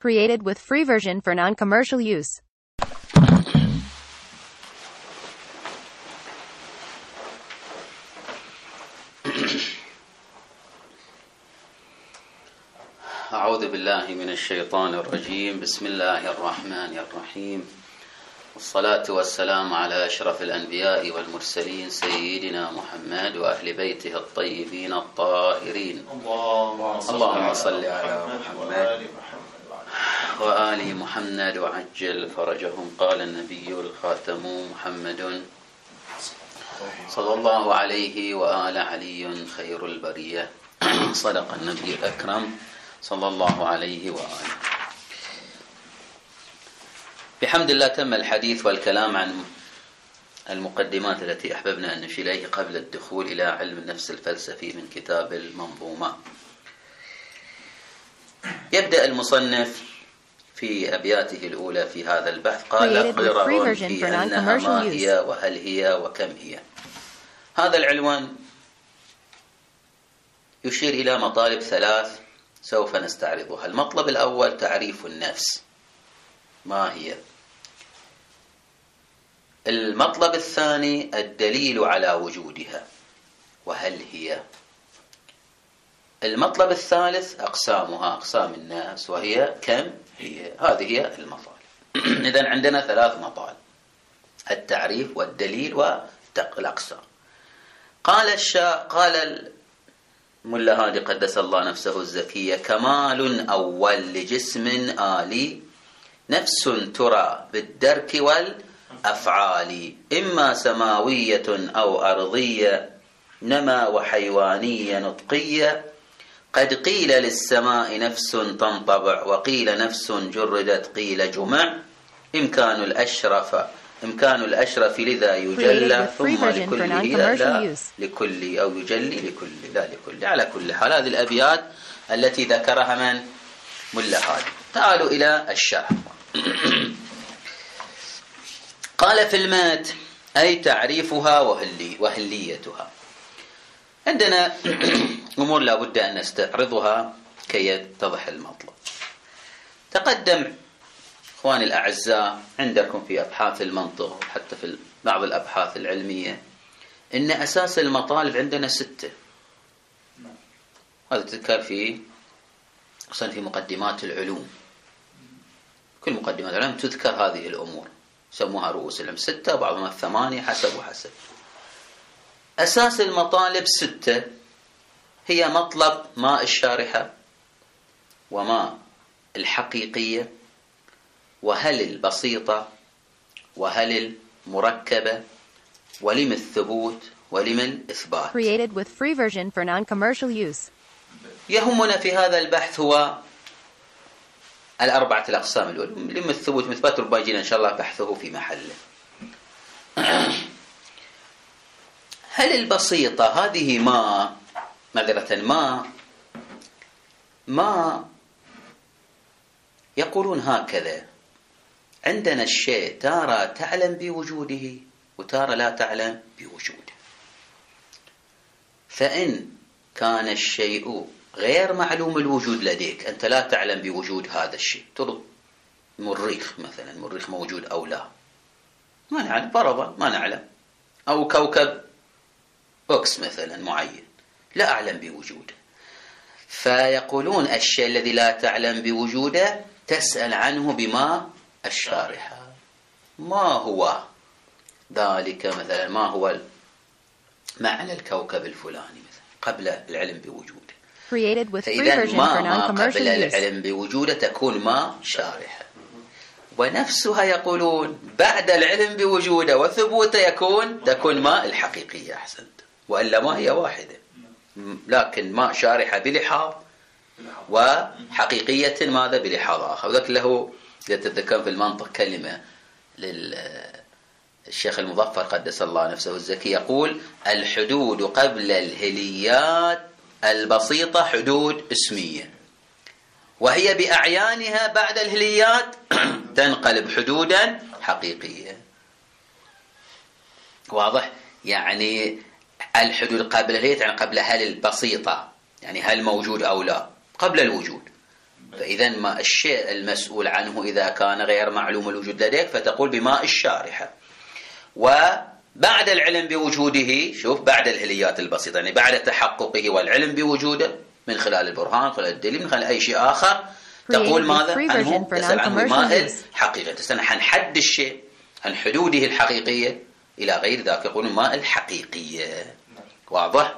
Created with free version for non-commercial use. أعوذ بالله من الشيطان الرجيم. بسم الله الرحمن الرحيم، والصلاة والسلام على أشرف الأنبياء والمرسلين سيدنا محمد وأهل بيته الطيبين الطاهرين. اللهم صل على محمد وآل محمد وعجل فرجهم. قال النبي الخاتم محمد صلى الله عليه وآل علي خير البرية. صدق النبي الأكرم صلى الله عليه وآله. بحمد الله تم الحديث والكلام عن المقدمات التي أحببنا أن نشير إليه قبل الدخول إلى علم النفس الفلسفي من كتاب المنظومة. يبدأ المصنف في أبياته الأولى في هذا البحث قال: قرر في أنها ما هي وهل هي وكم هي. هذا العنوان يشير إلى مطالب ثلاث سوف نستعرضها. المطلب الأول تعريف النفس، ما هي؟ المطلب الثاني الدليل على وجودها، وهل هي؟ المطلب الثالث أقسامها، أقسام النفس، وهي كم هي. هذه هي المطالب. إذن عندنا ثلاث مطالب: التعريف والدليل والأقسام. قال ملا هادي قدس الله نفسه الزكية: كمال أول لجسم آلي، نفس ترى بالدرك والأفعال، إما سماوية أو أرضية، نما وحيوانية نطقية، قد قيل للسماء نفس تنطبع، وقيل نفس جردت، قيل جمع، إمكان الأشرف لذا يجلى، ثم لكل لا لكل، أو يجلي لكل لا لكل. على كل حال هذه الأبيات التي ذكرها من ملا هادي. تعالوا إلى الشرح. قال في المات أي تعريفها وهليتها. عندنا أمور لا بد أن نستعرضها كي يتضح المطلب. تقدم إخواني الأعزاء عندكم في أبحاث المنطق وحتى في بعض الأبحاث العلمية إن أساس المطالب عندنا 6. هذا تذكر في مقدمات العلوم. كل مقدمات العلوم تذكر هذه الأمور، يسموها رؤوس العلم 6، وبعضهم 8 حسب. أساس المطالب 6 هي مطلب ما الشارحة، وما الحقيقية، وهل البسيطة، وهل المركبة، ولم الثبوت، ولم الإثبات. Created with free version for non-commercial use. يهمنا في هذا البحث هو الأربعة الأقسام الأولى: لم الثبوت والإثبات، ربما يجينا إن شاء الله بحثه في محله. هل البسيطة هذه ما يقولون هكذا: عندنا الشيء تارى تعلم بوجوده وتارى لا تعلم بوجوده، فإن كان الشيء غير معلوم الوجود لديك، أنت لا تعلم بوجود هذا الشيء، ترد مريخ مثلا، مريخ موجود أو لا، ما نعلم، فرضا ما نعلم، أو كوكب أكس مثلا معين لا أعلم بوجوده. فيقولون الشيء الذي لا تعلم بوجوده تسأل عنه بما الشارحة، ما هو ذلك مثلا، ما هو معنى الكوكب الفلاني مثلا قبل العلم بوجوده. فإذا ما قبل العلم بوجوده تكون ما شارحة، ونفسها يقولون بعد العلم بوجوده وثبوته تكون ما الحقيقية. أحسنت، وإلا ما هي واحدة، لكن ما شارحة بلحاظ وحقيقية ماذا بلحاظ آخر. وذلك له يتذكر في المنطق كلمة للشيخ المظفر قدس الله نفسه الزكي، يقول: الحدود قبل الهليات البسيطة حدود اسمية، وهي بأعيانها بعد الهليات تنقلب حدودا حقيقية. واضح؟ يعني الحدود قبل الهليات يعني قبل هل البسيطة، يعني هل موجود أو لا، قبل الوجود. فإذا ما الشيء المسؤول عنه إذا كان غير معلوم الوجود لديك فتقول بماء الشارحة. وبعد العلم بوجوده، شوف بعد الهليات البسيطة، يعني بعد تحققه والعلم بوجوده من خلال البرهان، من خلال الدليل، من خلال أي شيء آخر، تقول ماذا عنه؟ تسأل عنه بماء الحقيقة، تسأل عن حد الشيء، عن حدوده الحقيقية إلى غير ذلك، يقول ماء الحقيقية. واضح؟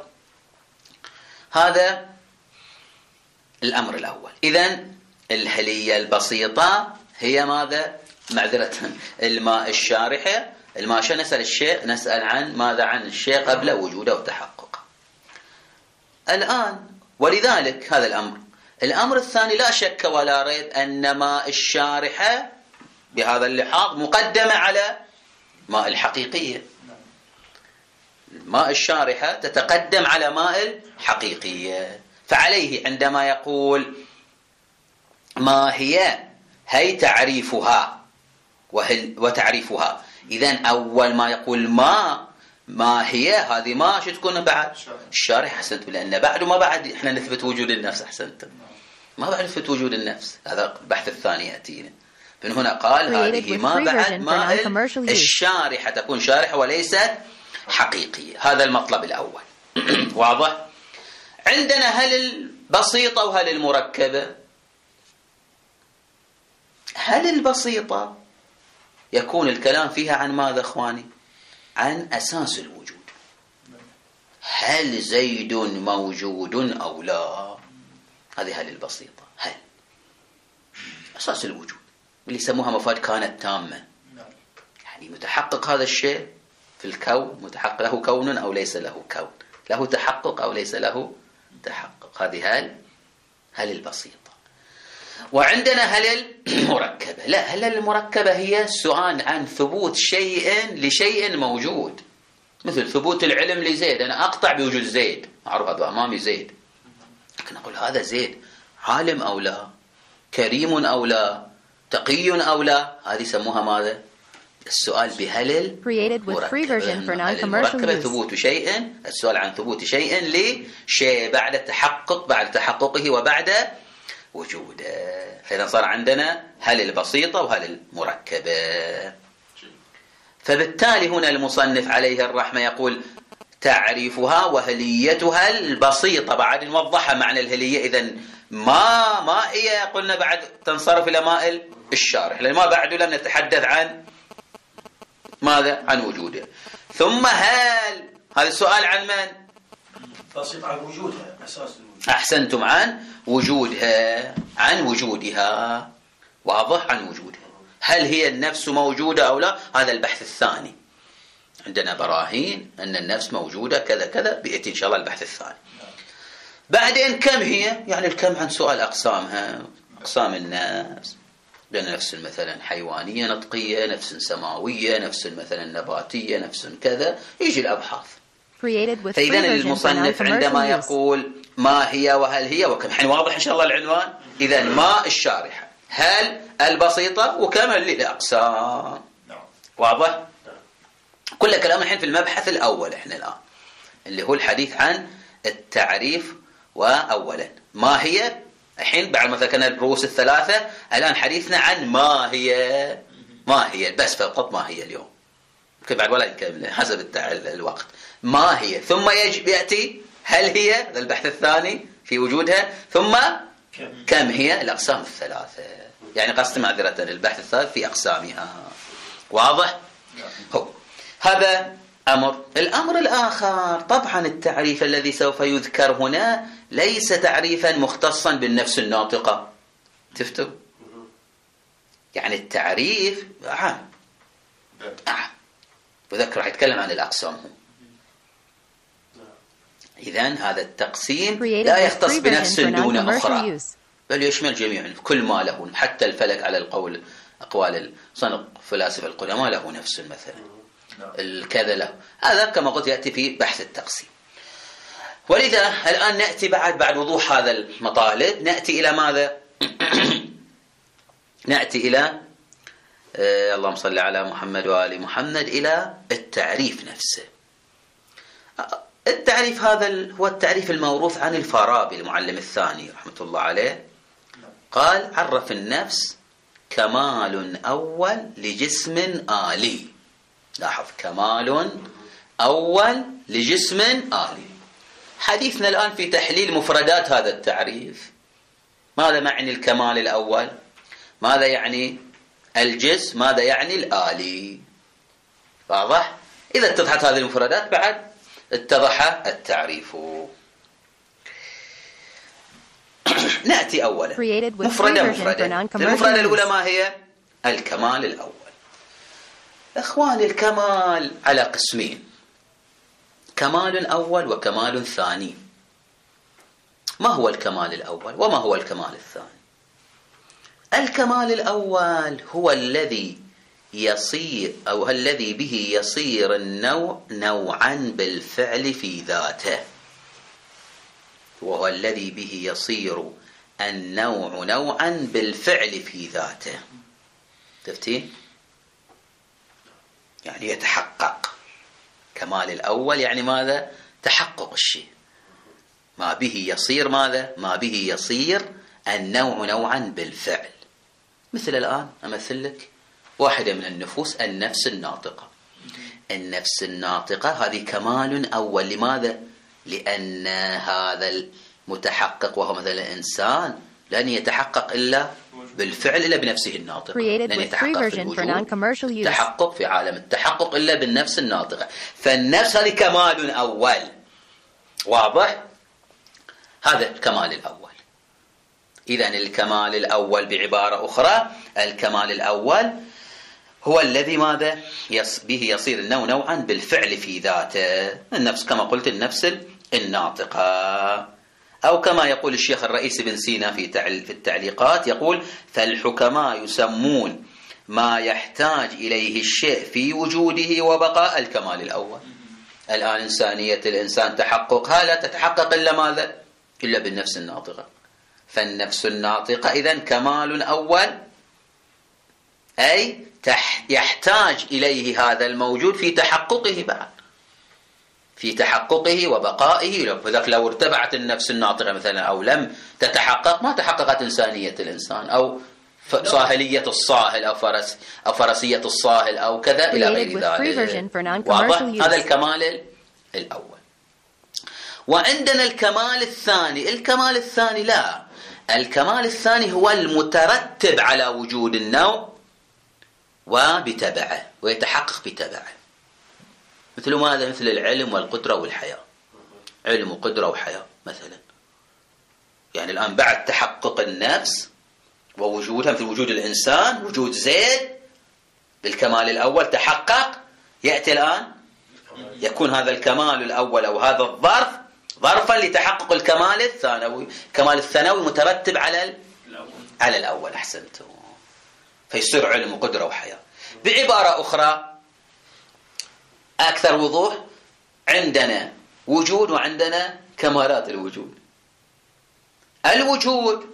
هذا الأمر الأول. إذن الهلية البسيطة هي ماذا؟ معذرة، الماء الشارحة. الماء عشان نسأل الشيء، نسأل عن ماذا؟ عن الشيء قبل وجوده وتحققه. الآن ولذلك هذا الأمر. الأمر الثاني لا شك ولا ريب أن ماء الشارحة بهذا اللحاظ مقدمة على ماء الحقيقية. ماء الشارحة تتقدم على ماء الحقيقية. فعليه عندما يقول ما هي تعريفها وتعريفها، إذن أول ما يقول ما هي، هذه ما شو تكون بعد الشارح. أحسنت، لأن بعد وما بعد إحنا نثبت وجود النفس. أحسنت، ما بعد نثبت وجود النفس، هذا البحث الثاني يأتينا. من هنا قال هذه ما بعد ماء الشارحة، تكون شارحة وليست حقيقية. هذا المطلب الأول. واضح؟ عندنا هل البسيطة وهل المركبة. هل البسيطة يكون الكلام فيها عن ماذا أخواني؟ عن أساس الوجود. هل زيد موجود أو لا؟ هذه هل البسيطة. هل أساس الوجود اللي يسموها مفاد كانت تامة، يعني متحقق هذا الشيء في الكون، متحقق له كون أو ليس له كون، له تحقق أو ليس له تحقق. هذه هل البسيطة. وعندنا هل المركبة. لا، هل المركبة هي السؤال عن ثبوت شيء لشيء موجود، مثل ثبوت العلم لزيد. أنا أقطع بوجود زيد، معروف هذا أمامي زيد، لكن أقول هذا زيد عالم أو لا، كريم أو لا، تقي أو لا. هذه يسموها ماذا؟ السؤال بهل المركبة. ثبوت شيء، السؤال عن ثبوت شيء لشيء بعد تحققه وبعد وجوده. فإذا صار عندنا هل البسيطة وهل المركبة. فبالتالي هنا المصنف عليه الرحمة يقول تعريفها وهليتها البسيطة. بعد نوضحها معنى الهلية. إذن ما هي قلنا بعد تنصرف إلى ماء الشارح، لأن ما بعد لم نتحدث عن ماذا؟ عن وجوده. ثم هل، هذا السؤال عن من؟ بسيط، عن وجودها، أساس الوجود. أحسنتم، عن وجودها، عن وجودها. واضح؟ عن وجودها. هل هي النفس موجودة أو لا؟ هذا البحث الثاني. عندنا براهين أن النفس موجودة كذا كذا، بيأتي إن شاء الله البحث الثاني. بعدين كم هي؟ يعني الكم عن سؤال أقسامها، أقسام النفس. لأن نفس مثلا حيوانية نطقية، نفس سماوية، نفس مثلا نباتية، نفس كذا، يجي الأبحاث. فإذا المصنف عندما يقول ما هي وهل هي وكم، حين واضح إن شاء الله العنوان. إذا ما الشارحة، هل البسيطة، وكم الأقسام. واضح؟ كل كلام الحين في المبحث الأول إحنا الآن، اللي هو الحديث عن التعريف. وأولا ما هي، الحين بعد ما ذكرنا الرؤوس الثلاثة، الآن حديثنا عن ما هي بس فقط ما هي اليوم، يمكن بعد ولا يمكن حسب الوقت. ما هي، ثم يأتي هل هي، هذا البحث الثاني في وجودها، ثم كم هي، الأقسام الثلاثة. يعني قصد معذرة البحث الثالث في أقسامها. واضح؟ هو هذا أمر. الأمر الآخر طبعا التعريف الذي سوف يذكر هنا ليس تعريفا مختصا بالنفس الناطقة. تفتوا؟ يعني التعريف عام. وذكر راح يتكلم عن الأقسام. إذن هذا التقسيم لا يختص بنفس دون أخرى، بل يشمل جميع كل ما له، حتى الفلك على أقوال صنق فلاسفة القدماء له نفس مثلا، الكذا له. هذا كما قلت يأتي في بحث التقسيم. ولذا الآن نأتي بعد وضوح هذا المطالب، نأتي إلى ماذا؟ نأتي إلى اللهم صل على محمد وآل محمد، إلى التعريف نفسه. التعريف هذا هو التعريف الموروث عن الفارابي المعلم الثاني رحمة الله عليه. قال عرف النفس كمال أول لجسم آلي. لاحظ، كمال أول لجسم آلي. حديثنا الآن في تحليل مفردات هذا التعريف. ماذا معني الكمال الأول؟ ماذا يعني الجسم؟ ماذا يعني الآلي؟ واضح؟ إذا اتضحت هذه المفردات بعد اتضح التعريف. نأتي أولا مفردة. المفردة الأولى ما هي؟ الكمال الأول. إخواني، الكمال على قسمين: كمال أول وكمال ثاني. ما هو الكمال الأول وما هو الكمال الثاني؟ الكمال الأول هو الذي يصير أو الذي به يصير النوع نوعا بالفعل في ذاته، وهو الذي به يصير النوع نوعا بالفعل في ذاته. تفتين؟ يعني يتحقق. كمال الأول يعني ماذا؟ تحقق الشيء، ما به يصير ماذا؟ ما به يصير النوع نوعا بالفعل. مثل الآن أمثل لك واحدة من النفوس، النفس الناطقة. النفس الناطقة هذه كمال أول. لماذا؟ لأن هذا المتحقق وهو مثل الإنسان لن يتحقق إلا بالفعل، إلا بنفسه الناطقة. لن يتحقق في الوجود، تحقق في عالم التحقق إلا بالنفس الناطقة. فالنفس هذه كمال أول. واضح؟ هذا الكمال الأول. إذن الكمال الأول بعبارة أخرى، الكمال الأول هو الذي ماذا؟ به يصير النوع نوعا بالفعل في ذاته. النفس كما قلت النفس الناطقة، أو كما يقول الشيخ الرئيس بن سينا في التعليقات، يقول: فالحكماء يسمون ما يحتاج إليه الشيء في وجوده وبقاء الكمال الأول. الآن إنسانية الإنسان تحققها لا تتحقق إلا ماذا؟ إلا بالنفس الناطقة. فالنفس الناطقة إذن كمال أول، أي يحتاج إليه هذا الموجود في تحققه بعد، في تحققه وبقائه. فذلك لو ارتفعت النفس الناطقة مثلا أو لم تتحقق، ما تحققت إنسانية الإنسان أو صاهلية الصاهل أو فرسية الصاهل أو كذا إلى غير ذلك. واضح؟ هذا الكمال الأول. وعندنا الكمال الثاني. الكمال الثاني لا، الكمال الثاني هو المترتب على وجود النوع وبتبعه، ويتحقق بتبعه. مثل ماذا؟ مثل العلم والقدرة والحياة. علم وقدرة وحياة مثلا. يعني الآن بعد تحقق النفس ووجودها في وجود الإنسان، وجود زيد بالكمال الأول تحقق، يأتي الآن يكون هذا الكمال الأول أو هذا الظرف ظرفا لتحقق الكمال الثانوي. الكمال الثانوي مترتب على الأول. أحسنتم. فيصير علم وقدرة وحياة. بعبارة أخرى أكثر وضوح، عندنا وجود وعندنا كمالات الوجود. الوجود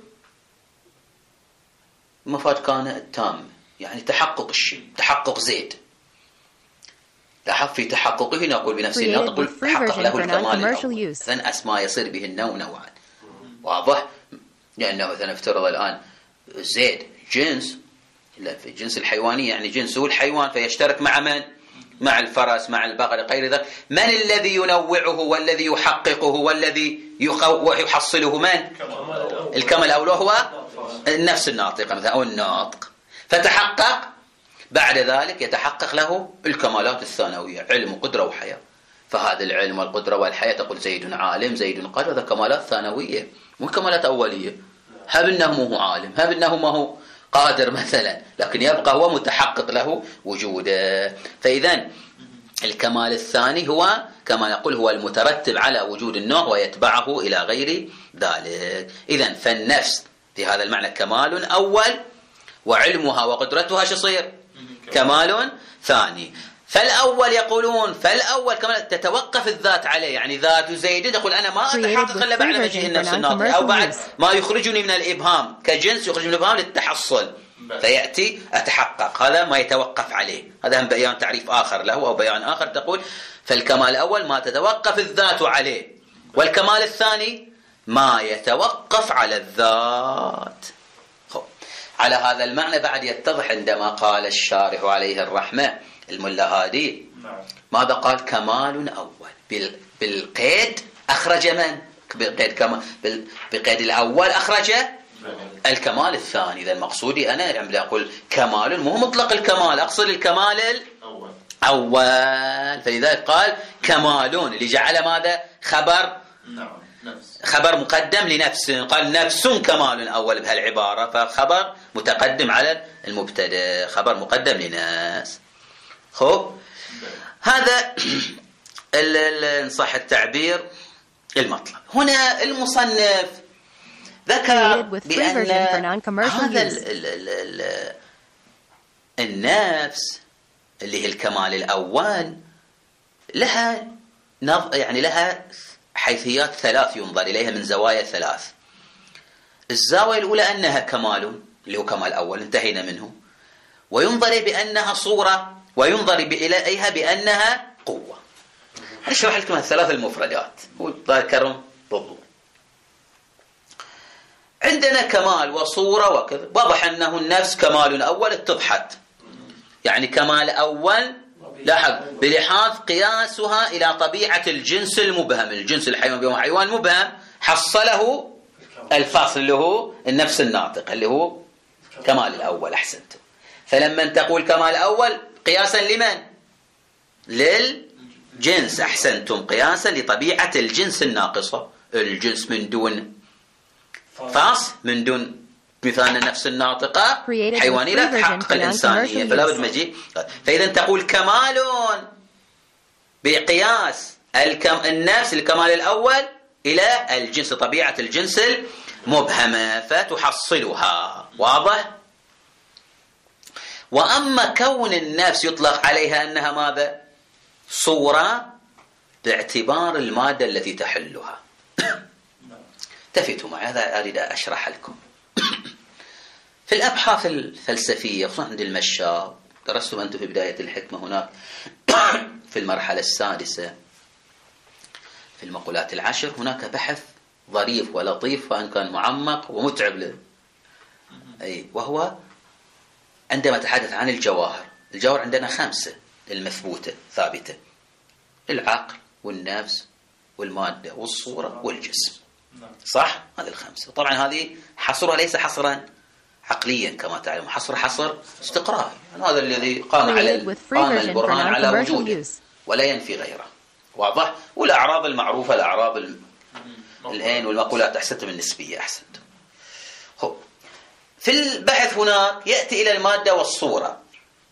مفاد كان تام، يعني تحقق الشيء، تحقق زيد. لاحظ في تحققه نقول بنفسه نقول تحقق له الكمال الأول. أسماء يصير به النوع نوعا. واضح؟ لأنه مثلا افترض الآن زيد جنس، في الجنس الحيواني يعني جنسه الحيوان، فيشترك مع من؟ مع الفرس، مع البقر، غير ذلك. من الذي ينوعه والذي يحققه والذي يحصله؟ من؟ الكمال الأول هو النفس الناطقة مثلا أو الناطق. فتحقق، بعد ذلك يتحقق له الكمالات الثانوية، علم وقدرة وحياة. فهذا العلم والقدرة والحياة تقول زيد عالم، زيد قادر، هذا كمالات ثانوية مو كمالات أولية. هب أنه مو عالم، هب أنه ما هو قادر مثلا، لكن يبقى هو متحقق له وجوده. فإذن الكمال الثاني هو كما نقول هو المترتب على وجود النوع ويتبعه إلى غير ذلك. إذن فالنفس في هذا المعنى كمال أول، وعلمها وقدرتها شصير كمال ثاني. فالأول يقولون فالأول كمال تتوقف الذات عليه، يعني ذات زيد يقول أنا ما أتحقق إلا بعد مجيء النفس الناطقة أو بعد ما يخرجني من الإبهام كجنس، يخرج من الإبهام للتحصل فيأتي أتحقق. هذا ما يتوقف عليه. هذا هم بيان تعريف آخر له أو بيان آخر تقول فالكمال الأول ما تتوقف الذات عليه، والكمال الثاني ما يتوقف على الذات. على هذا المعنى بعد يتضح عندما قال الشارح عليه الرحمة الملا هادي ماذا قال؟ كمال أول بالقيد أخرج من؟ بقيد الأول أخرج الكمال الثاني. إذا مقصودي أنا عم أقول كمال مو مطلق الكمال، أقصد الكمال الأول، فلذلك قال كمال اللي جعل ماذا؟ خبر مقدم لنفس، قال نفس كمال أول بهالعبارة، فخبر متقدم على المبتدأ، خبر مقدم لناس. خب هذا إن صح التعبير المطلب. هنا المصنف ذكر بأن هذا النفس اللي هي الكمال الأول لها يعني لها حيثيات ثلاث ينظر إليها من زوايا ثلاث. الزاوية الأولى أنها كمال اللي هو كمال أول انتهينا منه، وينظر بأنها صورة، وينظر إليها بأنها قوة. أشرح لكم الثلاث المفردات وذكرهم بالضبط. عندنا كمال وصورة وكذا، واضح أنه النفس كمال أول اتضحت، يعني كمال أول لاحظ بلحاظ قياسها إلى طبيعة الجنس المبهم، الجنس الحيوان بيوم حيوان مبهم حصله الفاصل اللي هو النفس الناطق اللي هو كمال الأول. أحسنت. فلما تقول كمال أول قياسا لمن؟ للجنس. أحسنتم، قياسا لطبيعة الجنس الناقصة، الجنس من دون فاصل، من دون مثال النفس الناطقة حيوانية لا تحقق الإنسانية، فلا بد مجيء. فإذا تقول كمال بقياس النفس الكمال الأول إلى الجنس، طبيعة الجنس المبهمة، فتحصلها. واضح؟ وأما كون النفس يطلق عليها أنها ماذا؟ صورة، باعتبار المادة التي تحلها. التفتوا معي، هذا أريد أشرح لكم. في الأبحاث الفلسفية خصوصا عند المشاء، درستم أنتم في بداية الحكمة هناك في المرحلة السادسة في المقولات العشر، هناك بحث ظريف ولطيف وأن كان معمق ومتعب له، وهو عندما تحدث عن الجواهر. الجواهر عندنا 5 المثبوتة ثابتة: العقل والنفس والمادة والصورة والجسم. صح؟ هذه 5. طبعا هذه حصرها ليس حصرا عقليا كما تعلم، حصر استقرائي، هذا الذي قام البرهان على وجوده ولا ينفي غيره. واضح؟ والأعراض المعروفة، الأعراض الآن والمقولات أحسنتم النسبية. أحسنتم. في البحث هناك يأتي إلى المادة والصورة.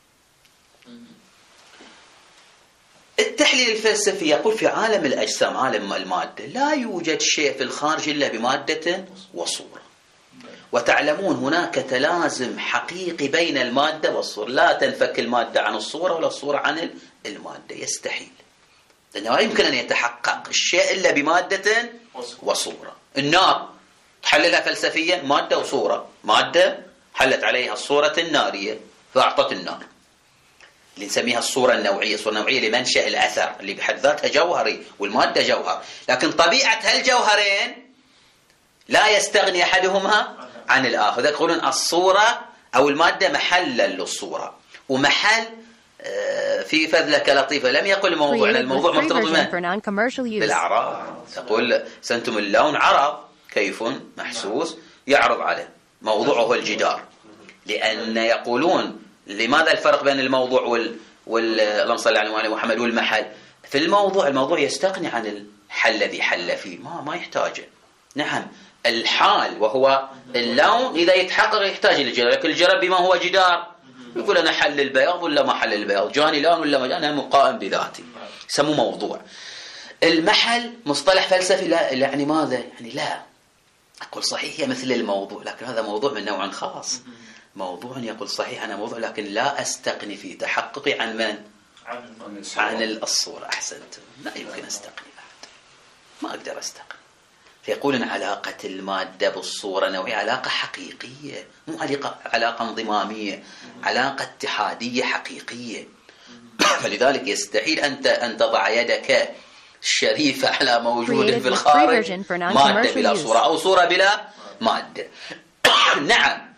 التحليل الفلسفي يقول في عالم الأجسام، عالم المادة، لا يوجد شيء في الخارج إلا بمادة وصورة. وتعلمون هناك تلازم حقيقي بين المادة والصورة، لا تنفك المادة عن الصورة ولا الصورة عن المادة، يستحيل، لأنه لا يمكن أن يتحقق الشيء إلا بمادة وصورة. النار تحللها فلسفيا مادة وصورة، مادة حلت عليها الصورة النارية فأعطت النار، اللي نسميها الصورة النوعية. الصورة النوعية لمنشأ الأثر اللي بحد ذاتها جوهري والمادة جوهر، لكن طبيعة هالجوهرين لا يستغني أحدهما عن الآخر. يقولون الصورة أو المادة محلا للصورة، ومحل في فذلك لطيفة لم يقل موضوعنا، الموضوع مرتبط بالأعراض. تقول سنتم اللون عرض كيف محسوس يعرض على موضوعه الجدار، لأن يقولون لماذا الفرق بين الموضوع اللهم صل على محمد والمحل؟ في الموضوع يستغني عن الحل الذي حل فيه، ما يحتاجه. نعم الحال وهو اللون إذا يتحقق يحتاج إلى الجدار، لكن الجدار بما هو جدار يقول أنا حل البياض ولا ما حل البياض، جاني لون ولا ما جاني، أنا مقائم بذاتي، سموه موضوع. المحل مصطلح فلسفي، لا يعني ماذا؟ يعني لا أقول صحيح هي مثل الموضوع، لكن هذا موضوع من نوع خاص، موضوع يقول صحيح أنا موضوع لكن لا أستغني في تحققي عن من؟ عن الصورة. أحسنت، لا يمكن أستغني بعد، ما أقدر أستغني. فيقولون علاقة المادة بالصورة نوعية، علاقة حقيقية، مو علاقة انضمامية، علاقة اتحادية حقيقية. فلذلك يستحيل أن تضع يدك الشريفة على موجود في الخارج مادة بلا صورة أو صورة بلا مادة. نعم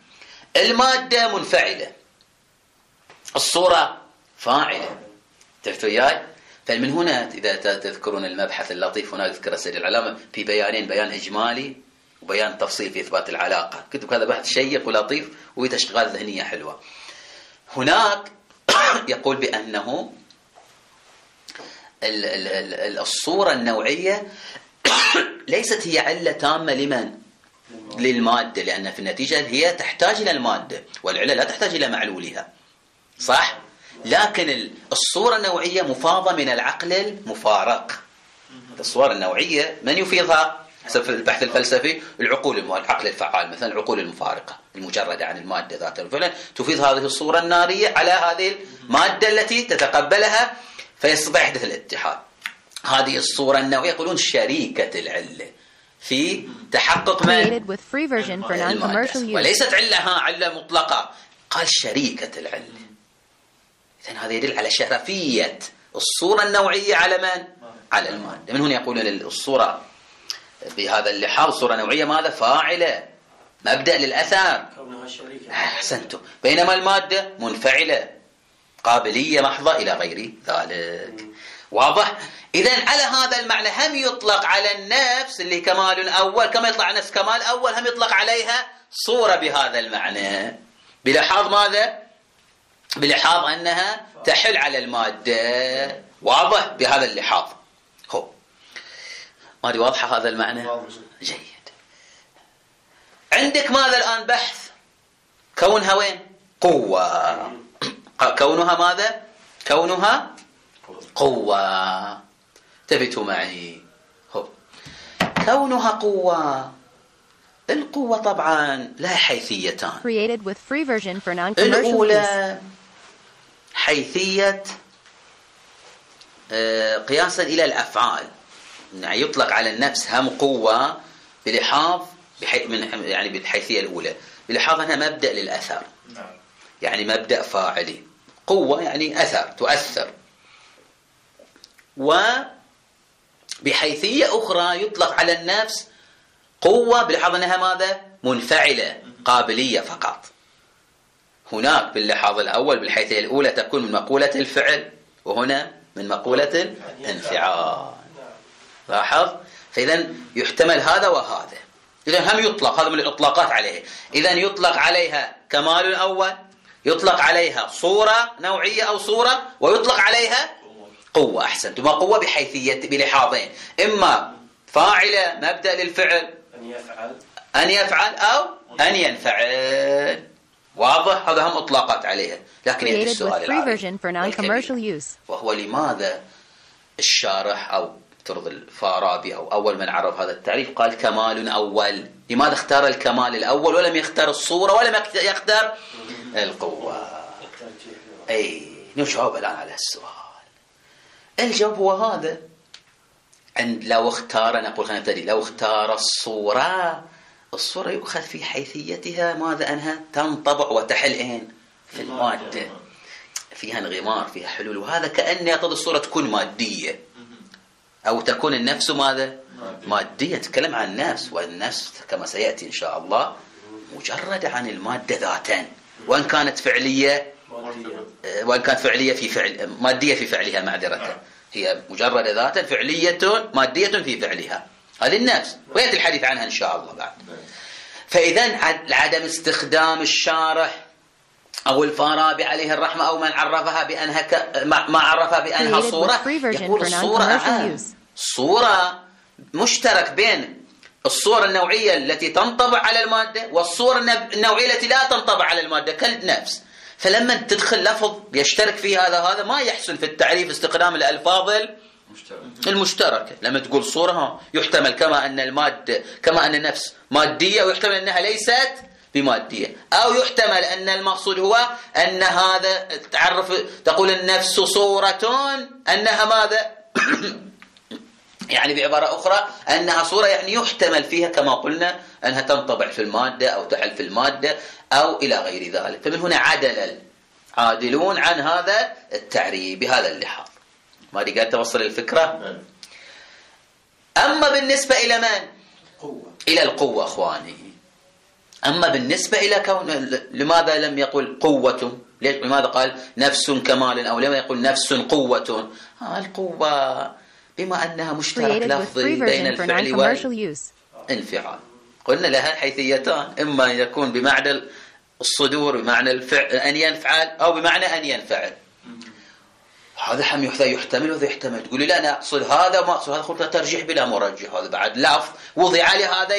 المادة منفعلة، الصورة فاعلة. تفهمت وياي؟ فمن هنا إذا تذكرون المبحث اللطيف هنا ذكر السيد العلامة في بيانين، بيان إجمالي وبيان تفصيل في إثبات العلاقة. كتب هذا بحث شيق ولطيف وتشغيلات ذهنية حلوة. هناك يقول بأنه الصورة النوعية ليست هي علة تامة لمن؟ للمادة، لأن في النتيجة هي تحتاج إلى المادة، والعلة لا تحتاج إلى معلولها، صح؟ لكن الصورة النوعية مفاضة من العقل المفارق. الصور النوعية من يفيضها حسب البحث الفلسفي؟ العقل الفعال، مثلا العقول المفارقة المجردة عن المادة ذاتها، فعلا تفيض هذه الصورة النارية على هذه المادة التي تتقبلها فيستطيع يحدث الاتحاد. هذه الصورة النوعية يقولون شريكة العلة في تحقق من؟ وليست علة مطلقة، قال شريكة العلة. إذن هذا يدل على شرفية الصورة النوعية على من؟ على المادة. من هنا يقولون الصورة بهذا اللحاظ الصورة النوعية ماذا؟ فاعلة، مبدأ للأثر، كونها شريكة. أحسنتم. بينما المادة منفعلة، قابلية محضة إلى غير ذلك. واضح؟ إذن على هذا المعنى هم يطلق على النفس اللي كمال أول، كما يطلق على نفس كمال أول هم يطلق عليها صورة بهذا المعنى، بلحاظ ماذا؟ بلحاظ أنها تحل على المادة. واضح؟ بهذا اللحاظ. هو ما دي واضحة هذا المعنى؟ جيد. عندك ماذا الآن بحث؟ كونها وين؟ قوة. كونها ماذا؟ كونها قوة. تبتوا معي. هو كونها قوة. القوة طبعا لها حيثيتان. الأولى حيثية قياسا إلى الأفعال، يعني يطلق على النفس هم قوة بلحاظ يعني بالحيثية الأولى بلحاظ أنها مبدأ للأثر، يعني مبدأ فاعلي. قوة يعني أثر، تؤثر. وبحيثية أخرى يطلق على النفس قوة بلحاظ أنها ماذا؟ منفعلة، قابلية فقط. هناك باللحاظ الأول بالحيثية الأولى تكون من مقولة الفعل، وهنا من مقولة الانفعال. لاحظ؟ فإذا يحتمل هذا وهذا. إذا هم يطلق، هذا من الإطلاقات عليه. إذا يطلق عليها كمال أول، يطلق عليها صورة نوعية أو صورة، ويطلق عليها قوة. أحسنت. ما قوة بحيثية بلحاظين، إما فاعلة مبدأ للفعل أن يفعل أو أن ينفعل. واضح؟ هذا هم إطلاقات عليها. لكن يأتي السؤال العالي، وهو لماذا الشارح أو ترض الفارابي أو أول من عرف هذا التعريف قال كمال أول؟ لماذا اختار الكمال الأول ولم يختار الصورة ولم يختار القوة؟ أي نجاوب الآن على السؤال. الجواب هو هذا. أن لو اختار، نقول خلينا نبتدي، لو اختار الصورة يؤخذ في حيثيتها ماذا؟ أنها تنطبع وتحل إين؟ في المادة، فيها انغمار، فيها حلول. وهذا كأن يعتض الصورة تكون مادية أو تكون النفس ماذا؟ مادية. تتكلم عن النفس، والنفس كما سيأتي إن شاء الله مجردة عن المادة ذاتا، وإن كانت فعلية، وإن كانت فعلية في فعل، مادية في فعلها، معذرة، هي مجرد ذاتا فعلية مادية في فعلها. هذه النفس، ويأتي الحديث عنها إن شاء الله بعد. فإذا عدم استخدام الشارح أو الفارابي عليه الرحمة أو من عرفها بأنها ما عرفها بأنها صورة، يقول الصورة صورة مشترك بين الصورة النوعية التي تنطبع على المادة والصورة النوعية التي لا تنطبع على المادة كالنفس. فلما تدخل لفظ يشترك فيه هذا ما يحسن في التعريف استخدام الألفاظ المشتركة. لما تقول صورة يحتمل كما أن المادة، كما أن النفس مادية، ويحتمل أنها ليست بمادية، أو يحتمل أن المقصود هو أن هذا تقول النفس صورة أنها ماذا؟ يعني بعبارة أخرى أنها صورة، يعني يحتمل فيها كما قلنا أنها تنطبع في المادة أو تحل في المادة أو إلى غير ذلك. فمن هنا عادلون عن هذا التعريف بهذا اللحاظ. ما دي قاعد توصل الفكرة. أما بالنسبة إلى من؟ إلى القوة أخواني، أما بالنسبة إلى كون، لماذا لم يقل قوة؟ لماذا قال نفس كمال، أو لما يقول نفس قوة؟ القوة بما أنها مشترك لفظي بين الفعل والانفعال، قلنا لها حيثيتان، إما أن يكون بمعنى الصدور بمعنى الفعل أن ينفعل، أو بمعنى أن ينفعل. هذا هم يحتمل وهذا يحتمل. تقول لي لا أنا أقصد هذا وما أقصد هذا، قلت ترجيح بلا مرجح، هذا بعد لفظ وضع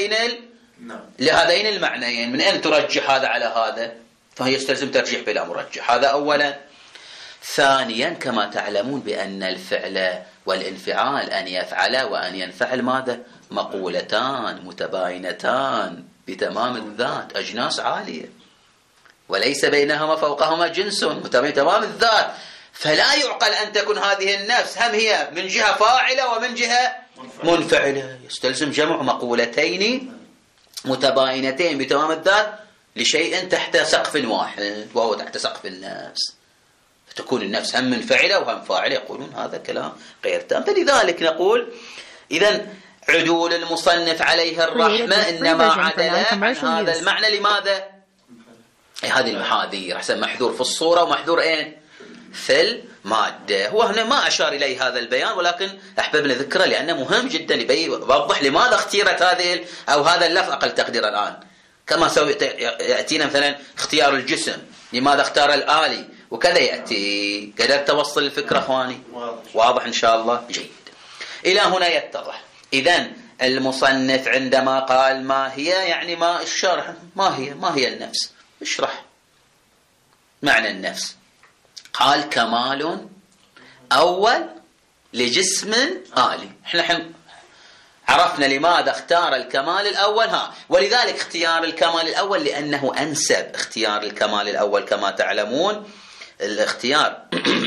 لهذين المعنيين، من أين ترجح هذا على هذا؟ فهي يستلزم ترجيح بلا مرجح. هذا أولا. ثانيا كما تعلمون بأن الفعل والانفعال أن يفعل وأن ينفعل ماذا؟ مقولتان متباينتان بتمام الذات، أجناس عالية، وليس بينهما فوقهما جنس متباين تمام الذات، فلا يعقل أن تكون هذه النفس هم هي من جهة فاعلة ومن جهة منفعلة. يستلزم جمع مقولتين متباينتين بتمام الذات لشيء تحت سقف واحد، وهو تحت سقف النفس، فتكون النفس هم منفعلة وهم فاعلة. يقولون هذا كلام غير تام. فلذلك نقول إذن عدول المصنف عليه الرحمة إنما عدل عن هذا المعنى. لماذا؟ هذه المحاذير أحسن محذور في الصورة ومحذور أين؟ في المادة. هو هنا ما أشار إليه هذا البيان، ولكن أحببنا ذكره لأنه مهم جدا يوضح لماذا اختيرت هذه أو هذا اللفظ أقل تقدير الآن. كما يأتينا مثلا اختيار الجسم، لماذا اختار الآلي، وكذا يأتي. قدرت توصل الفكرة أخواني؟ واضح إن شاء الله؟ جيد. إلى هنا يتضح. إذن المصنف عندما قال ما هي، يعني ما الشرح ما هي النفس، اشرح معنى النفس. قال كمال أول لجسم آلي. احنا عرفنا لماذا اختار الكمال الأول. ولذلك اختيار الكمال الأول لأنه أنسب. اختيار الكمال الأول كما تعلمون، الاختيار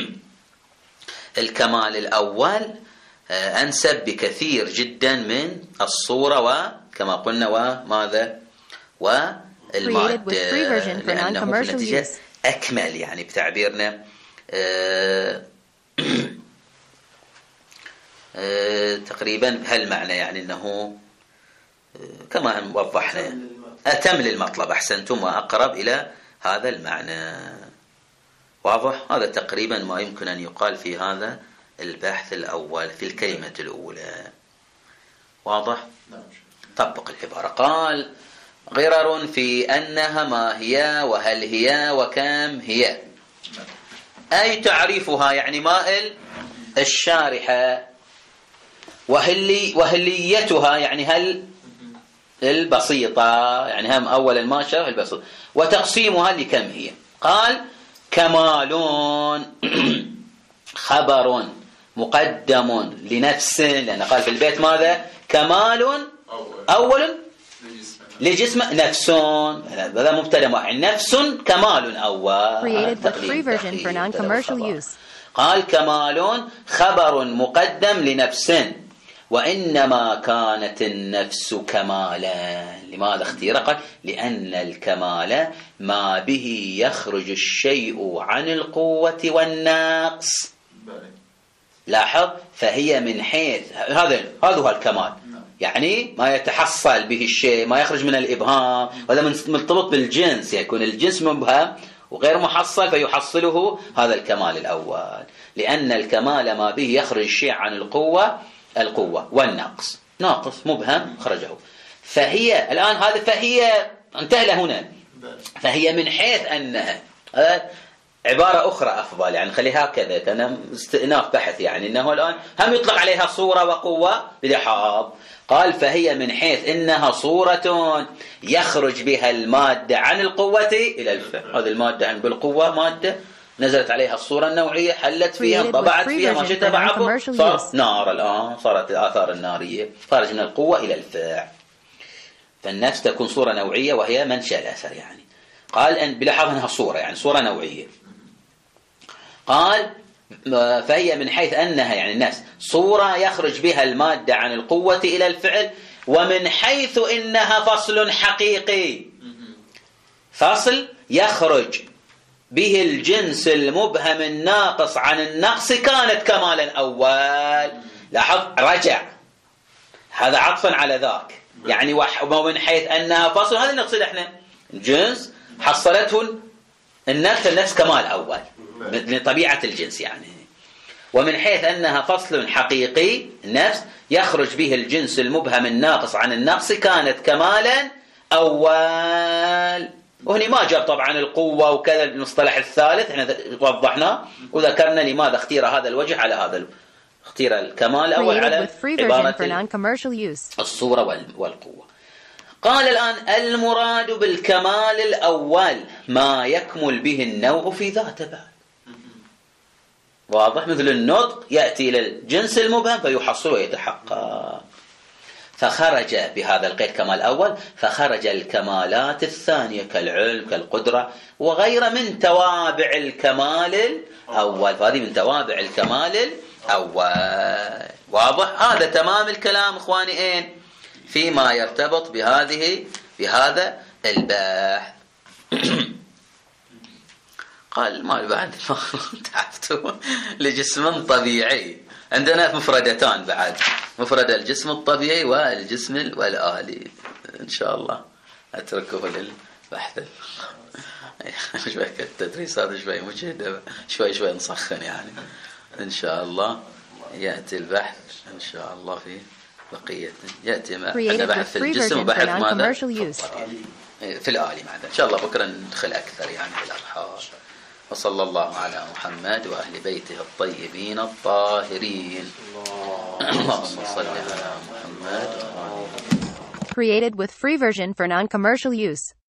الكمال الأول أنسب بكثير جدا من الصورة وكما قلنا وماذا والمادة، لأنه في النتيجة أكمل، يعني بتعبيرنا تقريبا بهالمعنى، يعني أنه كما وضحنا أتم للمطلب، أحسنتم، وأقرب إلى هذا المعنى. واضح؟ هذا تقريبا ما يمكن أن يقال في هذا البحث الأول في الكلمة الأولى. واضح؟ طبق العبارة. قال غرر في أنها ما هي وهل هي وكم هي، أي تعريفها يعني مائل الشارحة، وهليتها يعني هل البسيطة، يعني هم أولا ما شرح البسيط، وتقسيمها لكم هي. قال كمال خبر مقدم لنفس، لأن قال في البيت ماذا؟ كمال أول لجسم نفس، هذا مبتدا واحد، نفس كمال أول. قال كمال خبر مقدم لنفس، وإنما كانت النفس كمالا. لماذا اختير؟ قال لأن الكمال ما به يخرج الشيء عن القوة والنقص. لاحظ، فهي من حيث هذا هو الكمال، يعني ما يتحصل به الشيء، ما يخرج من الإبهام، وهذا مرتبط بالجنس، يكون الجنس مبهم وغير محصل فيحصله هذا الكمال الأول. لأن الكمال ما به يخرج الشيء عن القوة والنقص، ناقص مبهم خرجه. فهي الآن هذا فهي انتهى هنا، فهي من حيث أنها عبارة أخرى أفضل، يعني خليها هكذا كان استئناف بحث، يعني أنه الآن هم يطلق عليها صورة وقوة بلحاظ. قال فهي من حيث إنها صورة يخرج بها المادة عن القوة إلى الفعل. هذه المادة عن بالقوة مادة نزلت عليها الصورة النوعية، حلت فيها، طبعت فيها، ما شئت بعضه، صار نار. الآن صارت الآثار النارية، خرج من القوة إلى الفعل. فالنفس تكون صورة نوعية وهي منشأ الأثر. يعني قال أن بلحاظ أنها صورة، يعني صورة نوعية. قال فهي من حيث أنها يعني النفس صورة يخرج بها المادة عن القوة إلى الفعل، ومن حيث إنها فصل حقيقي، فصل يخرج به الجنس المبهم الناقص عن النقص، كانت كمالا أول. لاحظ رجع، هذا عطفا على ذاك، يعني ومن حيث أنها فصل، هذا نقصد احنا جنس حصلته النفس كمال أول لطبيعة الجنس يعني. ومن حيث أنها فصل حقيقي النفس يخرج به الجنس المبهم الناقص عن النقص كانت كمالا أول. وهنا ما جاب طبعا القوة وكذا المصطلح الثالث، احنا وضحناه وذكرنا لماذا اختير هذا الوجه على هذا اختير الكمال الأول على عبارة الصورة والقوة. قال الآن المراد بالكمال الأول ما يكمل به النوع في ذاته بعد. واضح؟ مثل النطق يأتي إلى الجنس المبهم فيحصل ويتحقق. فخرج بهذا القيد كمال أول، فخرج الكمالات الثانية كالعلم كالقدرة وغير من توابع الكمال الأول. فهذه من توابع الكمال الأول. واضح؟ هذا تمام الكلام إخواني فيما يرتبط بهذا البحث. قال ما بعد تعرفتوا لجسم طبيعي عندنا مفردتان بعد، مفرد الجسم الطبيعي والجسم والآلي. إن شاء الله أتركه للبحث. شوي التدريس هذا شوي مجهد، شوي نسخن يعني. إن شاء الله يأتي البحث إن شاء الله في بقية يأتي معنا بحث في الجسم وبحث ماذا في الآلي معنا. إن شاء الله بكرة ندخل أكثر يعني في الأبحاث. وصلى الله على محمد وأهل بيته الطيبين الطاهرين. اللهم صل على محمد. Created with free version for non-commercial use.